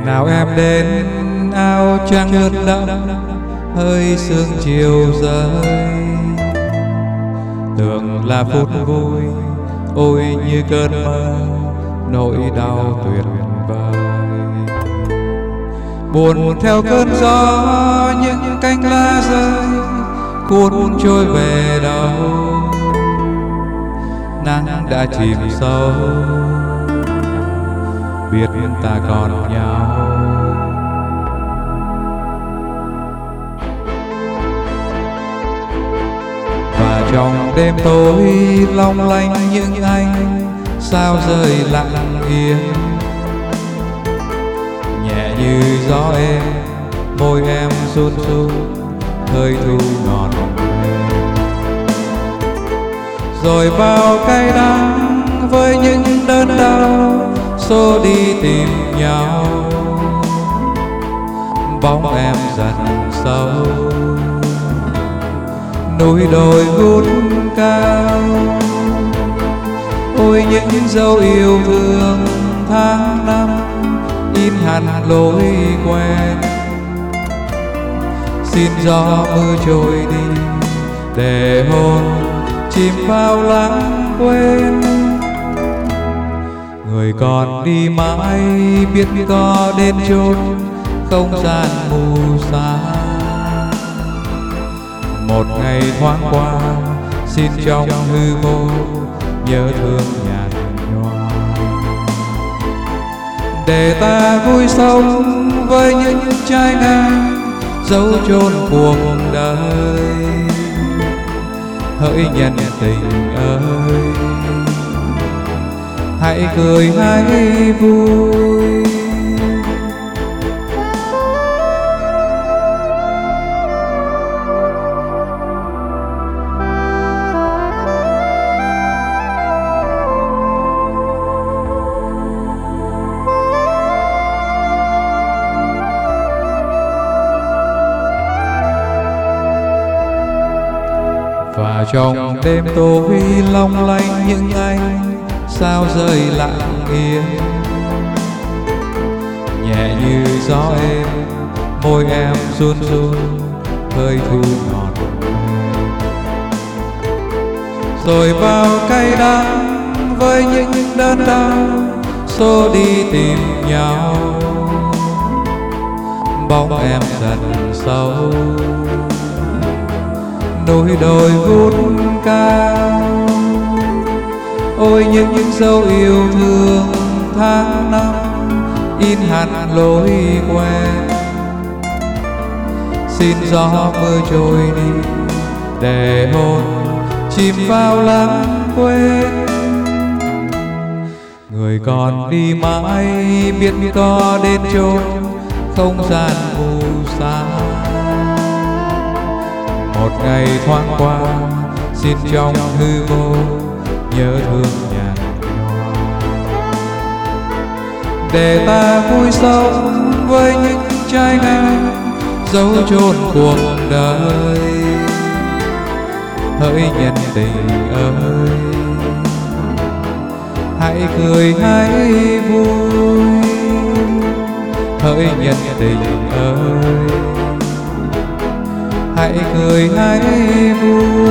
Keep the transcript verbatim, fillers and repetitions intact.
Ngày nào em đến áo trắng ướt đẫm, hơi sương chiều rơi, tưởng là phút vui, ôi như cơn mơ, nỗi đau tuyệt vời. Buồn theo cơn gió, những cánh lá rơi cuốn trôi về đâu, nắng đã chìm sâu, biết ta còn nhau. Và trong đêm tối long lanh những ánh sao rơi lặng yên, nhẹ như gió êm, môi em run run, hơi thu ngọt mềm. Rồi bao cay đắng với những đớn đau xô đi tìm nhau, bóng em dần sâu, núi đồi vút cao. Ôi những dấu yêu thương tháng năm in hằn lối quen, xin gió mưa trôi đi để hồn chìm vào lãng quên. Người còn đi mãi biết có đến chốn không gian mù xa. Một ngày thoáng qua xin trong hư vô nhớ thương nhạt nhòa, để ta vui sống với những trái ngang dấu chôn cuộc đời. Hỡi nhân tình ơi, hãy cười hãy vui. Và trong đêm tối long lanh những ánh sao rơi lặng yên, nhẹ như gió êm, môi em run run, hơi thu ngọt mềm. Rồi bao cay đắng với những đớn đau xô đi tìm nhau, bóng em dần sâu, núi đồi vút cao. Ôi những những dấu yêu thương tháng năm in hằn lối quen, xin gió mưa trôi đi để hồn chìm vào lãng quên. Người còn đi mãi biết có đến chốn không gian mù xa. Một ngày thoáng qua xin trong hư vô nhớ thương nhạt nhòa, để ta vui sống với những trái ngang dấu chôn cuộc đời. Hỡi nhân tình ơi, hãy cười hãy vui. Hỡi nhân tình ơi, hãy cười hãy vui.